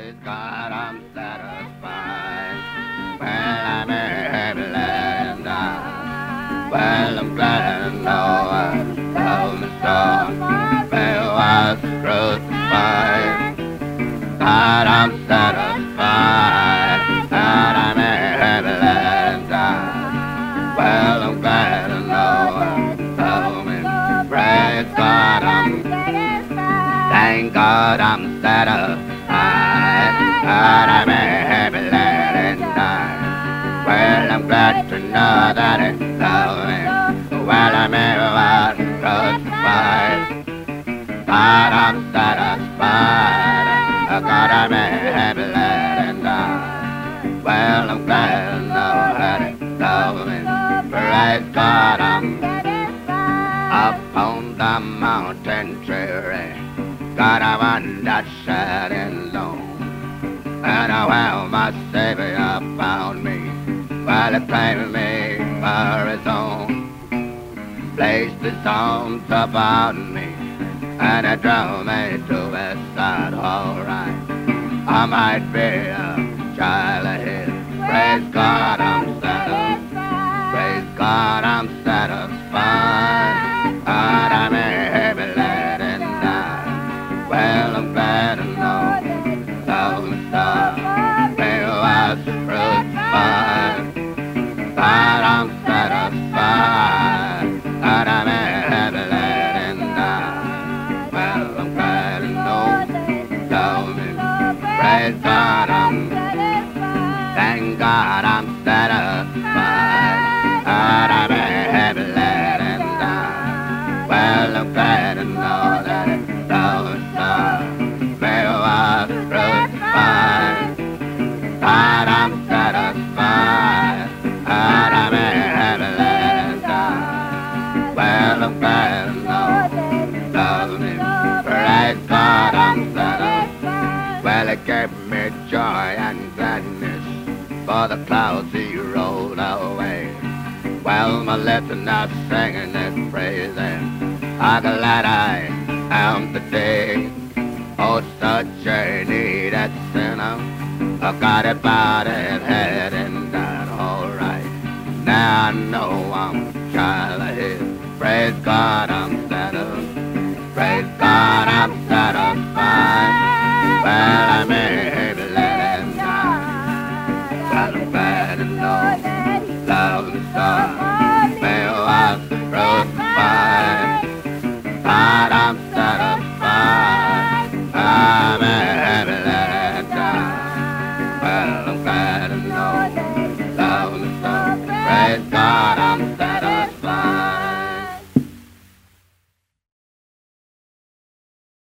Praise God, I'm satisfied. Well, I'm happy and well, I'm glad I know I love me so. Well, I was crucified. God, I'm satisfied. God, I'm happy and well, I'm glad I know I love me. Praise God, thank God I'm satisfied. God, I'm happy and well, I'm glad to know that it loves me. Well, I'm crucified. God, I'm satisfied. God, I'm happy and well, I'm glad to know that it loves me. Praise God, I'm up on the mountain tree. God, I'm on that shining lone. And well, my Savior found me. Well, he claimed me for his own. Placed his arms about me. And he drove me to his side, alright. I might be a child of his. Praise God, I'm satisfied. Praise God, I'm satisfied. God, I'm happy and well, I'm glad to know love me so. Well, I was crucified. God, I'm satisfied. God, I'm happy and well, I'm glad to know love me. Praise God, thank God I'm satisfied. God, I'm happy and well, I'm glad to know that it loves me so. Well, I was crucified. God, I'm satisfied. God, I'm happy and well, I'm glad to know it loves me. Praise God, I'm satisfied. Well, it gave me joy and gladness, for the clouds he rolled away. Well, my lips are not singing and praising. I'm glad I am today. Oh, such a needed sinner. I got it by his head and died alright. Now I know I'm a child of his. Praise God, I'm satisfied. Praise God, I'm satisfied. Well, I'm happy and well, I'm glad to know love me so. Well, I was crucified. God, I'm satisfied. I'm happy and well, I'm glad to know